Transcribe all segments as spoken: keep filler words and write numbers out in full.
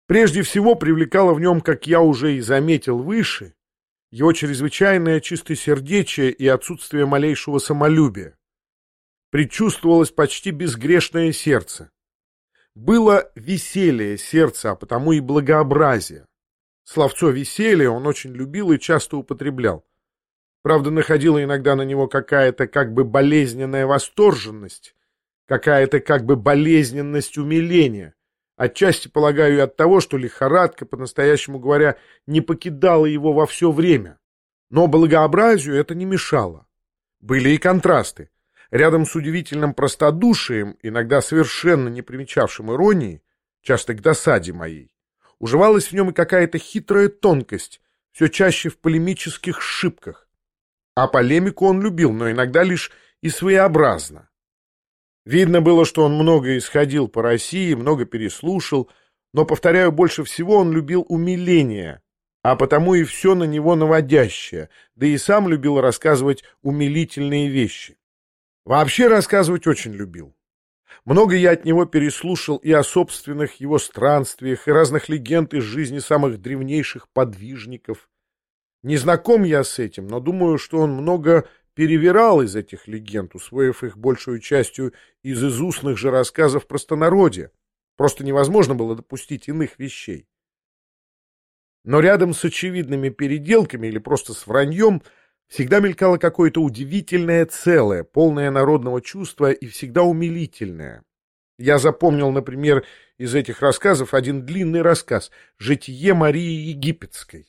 Прежде всего привлекало в нем, как я уже и заметил выше, его чрезвычайное чистосердечие и отсутствие малейшего самолюбия. Предчувствовалось почти безгрешное сердце. Было веселье сердца, а потому и благообразие. Словцо «веселье» он очень любил и часто употреблял. Правда, находила иногда на него какая-то как бы болезненная восторженность, какая-то как бы болезненность умиления. Отчасти, полагаю, и от того, что лихорадка, по-настоящему говоря, не покидала его во все время. Но благообразию это не мешало. Были и контрасты. Рядом с удивительным простодушием, иногда совершенно не примечавшим иронии, часто к досаде моей, уживалась в нем и какая-то хитрая тонкость, все чаще в полемических шибках. А полемику он любил, но иногда лишь и своеобразно. Видно было, что он много исходил по России, много переслушал, но, повторяю, больше всего он любил умиление, а потому и все на него наводящее, да и сам любил рассказывать умилительные вещи. Вообще рассказывать очень любил. Много я от него переслушал и о собственных его странствиях, и разных легенд из жизни самых древнейших подвижников. Не знаком я с этим, но думаю, что он много перевирал из этих легенд, усвоив их большую частью из изустных же рассказов простонародья. Просто невозможно было допустить иных вещей. Но рядом с очевидными переделками или просто с враньем всегда мелькало какое-то удивительное целое, полное народного чувства и всегда умилительное. Я запомнил, например, из этих рассказов один длинный рассказ «Житие Марии Египетской».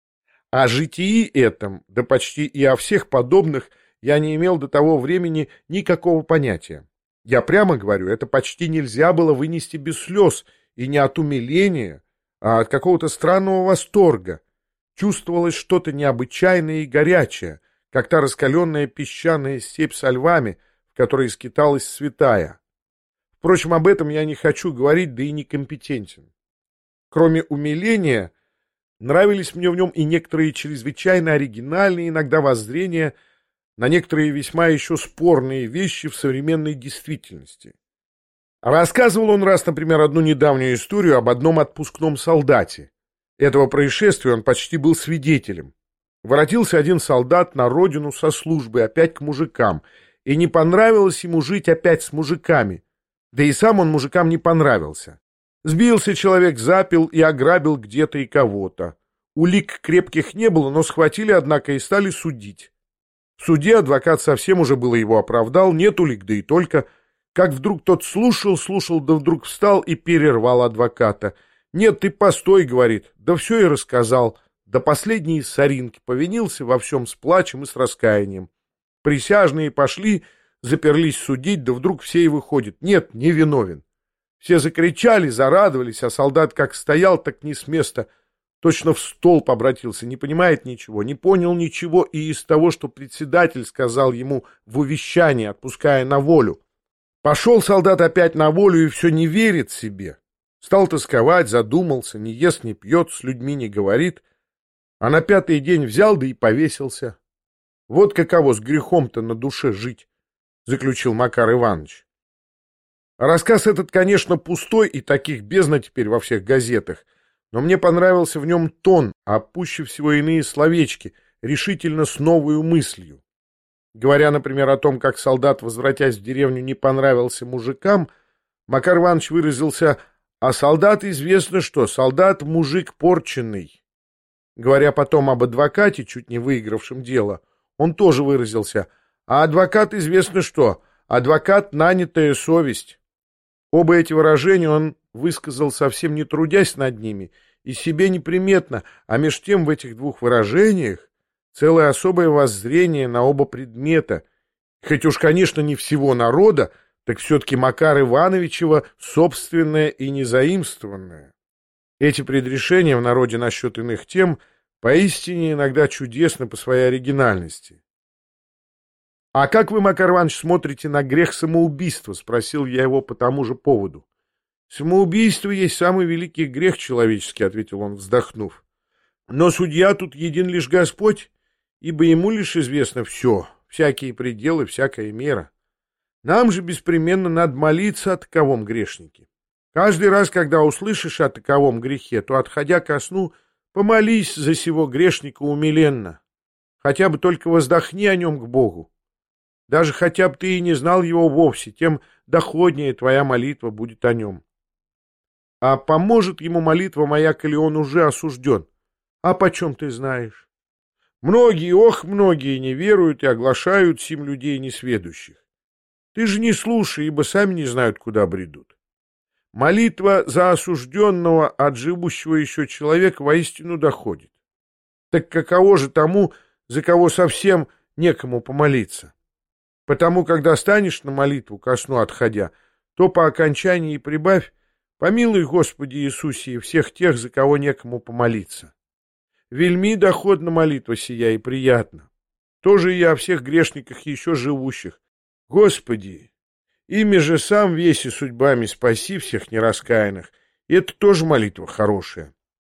О житии этом, да почти и о всех подобных, я не имел до того времени никакого понятия. Я прямо говорю, это почти нельзя было вынести без слез, и не от умиления, а от какого-то странного восторга. Чувствовалось что-то необычайное и горячее, как та раскаленная песчаная степь со львами, в которой скиталась святая. Впрочем, об этом я не хочу говорить, да и некомпетентен. Кроме умиления, нравились мне в нем и некоторые чрезвычайно оригинальные иногда воззрения на некоторые весьма еще спорные вещи в современной действительности. Рассказывал он раз, например, одну недавнюю историю об одном отпускном солдате. Этого происшествия он почти был свидетелем. Воротился один солдат на родину со службы, опять к мужикам, и не понравилось ему жить опять с мужиками, да и сам он мужикам не понравился. Сбился человек, запил и ограбил где-то и кого-то. Улик крепких не было, но схватили, однако, и стали судить. В суде адвокат совсем уже было его оправдал, нет улик, да и только. Как вдруг тот слушал, слушал, да вдруг встал и перервал адвоката. «Нет, ты постой», — говорит, — «да все и рассказал». До последней соринки повинился во всем с плачем и с раскаянием. Присяжные пошли, заперлись судить, да вдруг все и выходят. Нет, не виновен. Все закричали, зарадовались, а солдат как стоял, так не с места. Точно в столб обратился, не понимает ничего, не понял ничего и из того, что председатель сказал ему в увещании, отпуская на волю. Пошел солдат опять на волю и все не верит себе. Стал тосковать, задумался, не ест, не пьет, с людьми не говорит. А на пятый день взял, да и повесился. Вот каково с грехом-то на душе жить, заключил Макар Иванович. Рассказ этот, конечно, пустой, и таких бездна теперь во всех газетах, но мне понравился в нем тон, а пуще всего иные словечки, решительно с новою мыслью. Говоря, например, о том, как солдат, возвратясь в деревню, не понравился мужикам, Макар Иванович выразился: «А солдат известно что, солдат мужик порченный». Говоря потом об адвокате, чуть не выигравшем дело, он тоже выразился: «А адвокат известно что, адвокат нанятая совесть». Оба эти выражения он высказал, совсем не трудясь над ними, и себе неприметно, а меж тем в этих двух выражениях целое особое воззрение на оба предмета, хоть уж, конечно, не всего народа, так все-таки Макара Ивановичева собственное и незаимствованное. Эти предрешения в народе насчет иных тем поистине иногда чудесны по своей оригинальности. — А как вы, Макар Иванович, смотрите на грех самоубийства? — спросил я его по тому же поводу. — Самоубийство есть самый великий грех человеческий, — ответил он, вздохнув. — Но судья тут един лишь Господь, ибо ему лишь известно все, всякие пределы, всякая мера. Нам же беспременно надо молиться о таковом грешнике. Каждый раз, когда услышишь о таковом грехе, то, отходя ко сну, помолись за сего грешника умиленно. Хотя бы только воздохни о нем к Богу. Даже хотя бы ты и не знал его вовсе, тем доходнее твоя молитва будет о нем. А поможет ему молитва моя, коли он уже осужден? А почем ты знаешь? Многие, ох, многие не веруют и оглашают сим людей несведущих. Ты же не слушай, ибо сами не знают, куда бредут. Молитва за осужденного от живущего еще человека воистину доходит. Так каково же тому, за кого совсем некому помолиться? Потому, когда станешь на молитву ко сну отходя, то по окончании прибавь: помилуй, Господи Иисусе, и всех тех, за кого некому помолиться. Вельми доходна молитва сия и приятна. Тоже и о всех грешниках еще живущих. Господи, ими же сам весь и судьбами спаси всех нераскаянных. И это тоже молитва хорошая.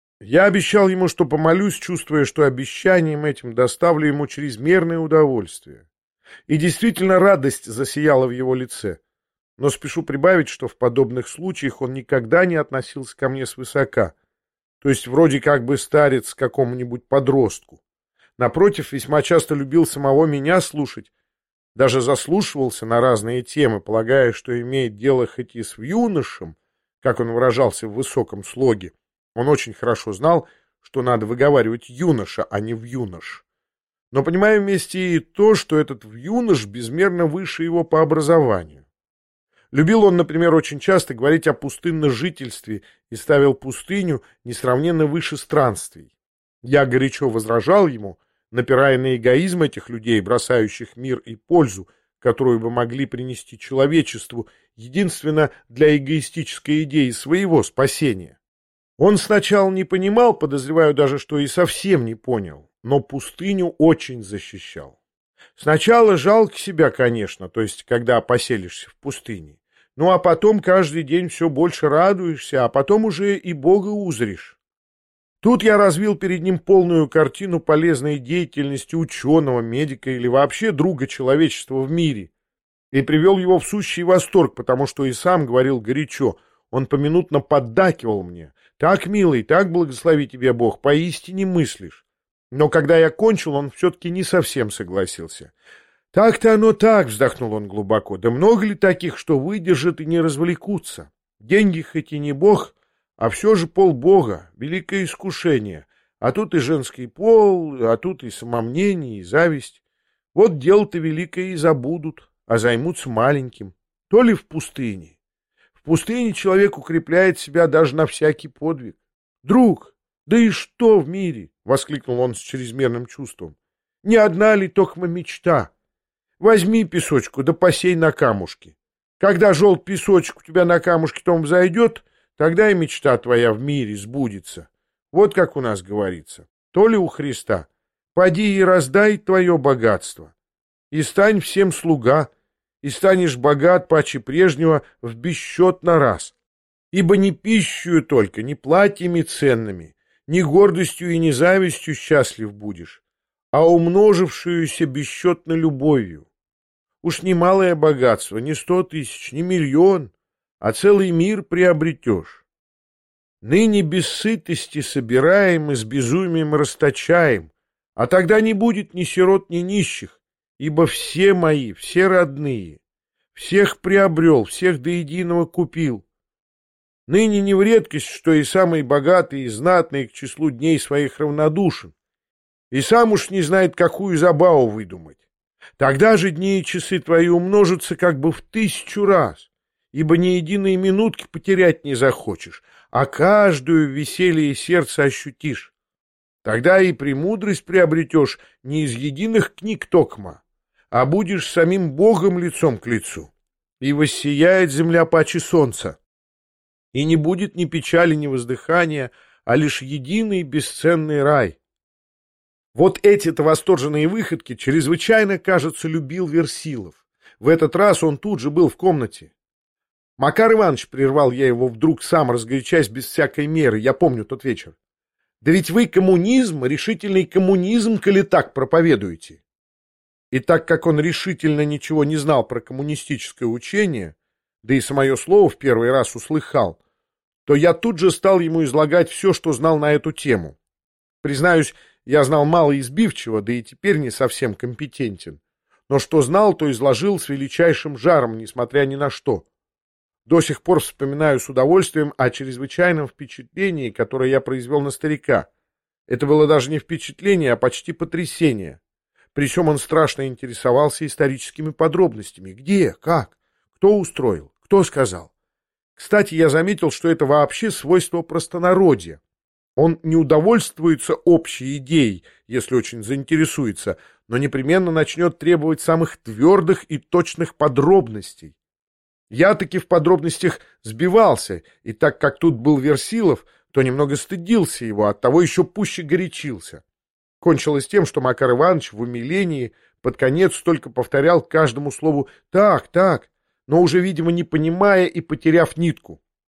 Я обещал ему, что помолюсь, чувствуя, что обещанием этим доставлю ему чрезмерное удовольствие. И действительно радость засияла в его лице. Но спешу прибавить, что в подобных случаях он никогда не относился ко мне свысока, то есть вроде как бы старец к какому-нибудь подростку. Напротив, весьма часто любил самого меня слушать, даже заслушивался на разные темы, полагая, что имеет дело хоть и с юношем, как он выражался в высоком слоге. Он очень хорошо знал, что надо выговаривать юноша, а не вьюнош. Но понимая вместе и то, что этот вьюнош безмерно выше его по образованию. Любил он, например, очень часто говорить о пустынножительстве и ставил пустыню несравненно выше странствий. Я горячо возражал ему, напирая на эгоизм этих людей, бросающих мир и пользу, которую бы могли принести человечеству, единственно для эгоистической идеи своего спасения. Он сначала не понимал, подозреваю даже, что и совсем не понял, но пустыню очень защищал. Сначала жалко себя, конечно, то есть когда поселишься в пустыне. Ну а потом каждый день все больше радуешься, а потом уже и Бога узришь. Тут я развил перед ним полную картину полезной деятельности ученого, медика или вообще друга человечества в мире и привел его в сущий восторг, потому что и сам говорил горячо. Он поминутно поддакивал мне. «Так, милый, так благослови тебе Бог, поистине мыслишь». Но когда я кончил, он все-таки не совсем согласился. «Так-то оно так», — вздохнул он глубоко. «Да много ли таких, что выдержат и не развлекутся? Деньги хоть и не Бог, а все же полбога, великое искушение. А тут и женский пол, а тут и самомнение, и зависть. Вот дело-то великое и забудут, а займутся маленьким. То ли в пустыне. В пустыне человек укрепляет себя даже на всякий подвиг. Друг, да и что в мире?» — воскликнул он с чрезмерным чувством. «Не одна ли токмо мечта? Возьми песочку, да посей на камушке. Когда желт песочек у тебя на камушке том взойдет, тогда и мечта твоя в мире сбудется. Вот как у нас говорится. То ли у Христа. Поди и раздай твое богатство. И стань всем слуга, и станешь богат паче прежнего в бесчетно раз. Ибо не пищею только, не платьями ценными, не гордостью и не завистью счастлив будешь, а умножившуюся бесчетно любовью. Уж не малое богатство, не сто тысяч, не миллион, а целый мир приобретешь. Ныне без сытости собираем и с безумием расточаем, а тогда не будет ни сирот, ни нищих, ибо все мои, все родные, всех приобрел, всех до единого купил. Ныне не в редкость, что и самый богатый и знатный к числу дней своих равнодушен, и сам уж не знает, какую забаву выдумать. Тогда же дни и часы твои умножатся как бы в тысячу раз, ибо ни единой минутки потерять не захочешь, а каждую в веселье сердца ощутишь. Тогда и премудрость приобретешь не из единых книг токма, а будешь самим Богом лицом к лицу, и воссияет земля паче солнца, и не будет ни печали, ни воздыхания, а лишь единый бесценный рай. Вот эти-то восторженные выходки чрезвычайно, кажется, любил Версилов. В этот раз он тут же был в комнате. Макар Иванович, прервал я его вдруг сам, разгорячаясь без всякой меры, я помню тот вечер. Да ведь вы коммунизм, решительный коммунизм, коли так проповедуете. И так как он решительно ничего не знал про коммунистическое учение, да и самое слово в первый раз услыхал, то я тут же стал ему излагать все, что знал на эту тему. Признаюсь, я знал мало избивчиво, да и теперь не совсем компетентен. Но что знал, то изложил с величайшим жаром, несмотря ни на что. До сих пор вспоминаю с удовольствием о чрезвычайном впечатлении, которое я произвел на старика. Это было даже не впечатление, а почти потрясение. Причем он страшно интересовался историческими подробностями. Где? Как? Кто устроил? Кто сказал? Кстати, я заметил, что это вообще свойство простонародья. Он не удовольствуется общей идеей, если очень заинтересуется, но непременно начнет требовать самых твердых и точных подробностей. Я таки в подробностях сбивался, и так как тут был Версилов, то немного стыдился его, оттого еще пуще горячился. Кончилось тем, что Макар Иванович в умилении под конец только повторял каждому слову «так, так», но уже, видимо, не понимая и потеряв нитку.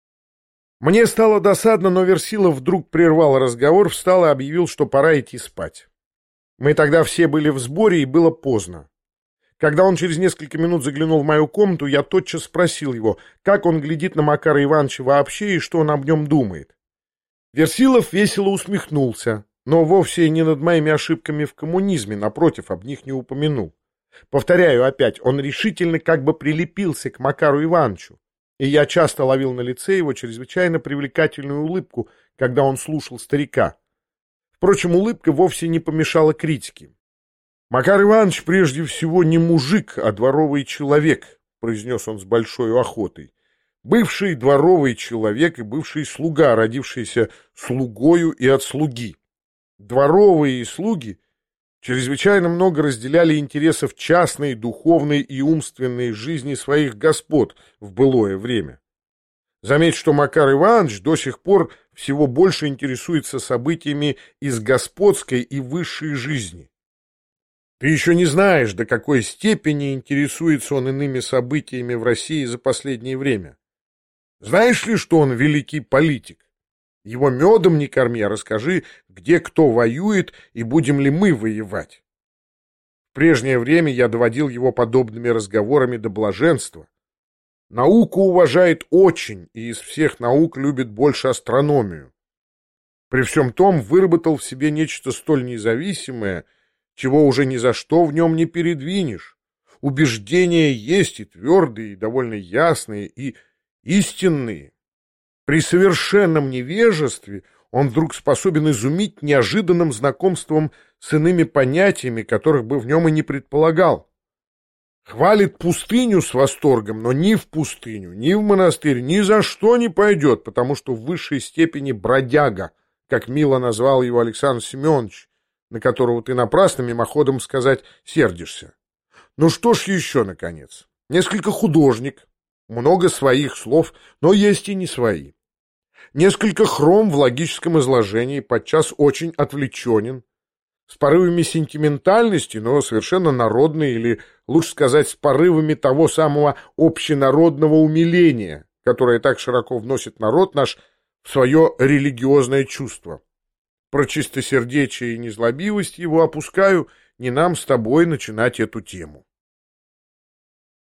Мне стало досадно, но Версилов вдруг прервал разговор, встал и объявил, что пора идти спать. Мы тогда все были в сборе, и было поздно. Когда он через несколько минут заглянул в мою комнату, я тотчас спросил его, как он глядит на Макара Ивановича вообще и что он об нем думает. Версилов весело усмехнулся, но вовсе не над моими ошибками в коммунизме, напротив, об них не упомянул. Повторяю опять, он решительно как бы прилепился к Макару Ивановичу, и я часто ловил на лице его чрезвычайно привлекательную улыбку, когда он слушал старика. Впрочем, улыбка вовсе не помешала критике. «Макар Иванович прежде всего не мужик, а дворовый человек», — произнес он с большой охотой. «Бывший дворовый человек и бывший слуга, родившийся слугою и от слуги. Дворовые и слуги чрезвычайно много разделяли интересов частной, духовной и умственной жизни своих господ в былое время. Заметь, что Макар Иванович до сих пор всего больше интересуется событиями из господской и высшей жизни. Ты еще не знаешь, до какой степени интересуется он иными событиями в России за последнее время. Знаешь ли, что он великий политик? Его медом не корми, а расскажи, где кто воюет и будем ли мы воевать. В прежнее время я доводил его подобными разговорами до блаженства. Науку уважает очень, и из всех наук любит больше астрономию. При всем том выработал в себе нечто столь независимое, чего уже ни за что в нем не передвинешь. Убеждения есть и твердые, и довольно ясные, и истинные. При совершенном невежестве он вдруг способен изумить неожиданным знакомством с иными понятиями, которых бы в нем и не предполагал. Хвалит пустыню с восторгом, но ни в пустыню, ни в монастырь ни за что не пойдет, потому что в высшей степени бродяга, как мило назвал его Александр Семенович, на которого ты напрасно мимоходом сказать сердишься. Ну что ж еще, наконец? Несколько художник, много своих слов, но есть и не свои. Несколько хром в логическом изложении, подчас очень отвлеченен, с порывами сентиментальности, но совершенно народный, или, лучше сказать, с порывами того самого общенародного умиления, которое так широко вносит народ наш в свое религиозное чувство. Про чистосердечие и незлобивость его опускаю, не нам с тобой начинать эту тему.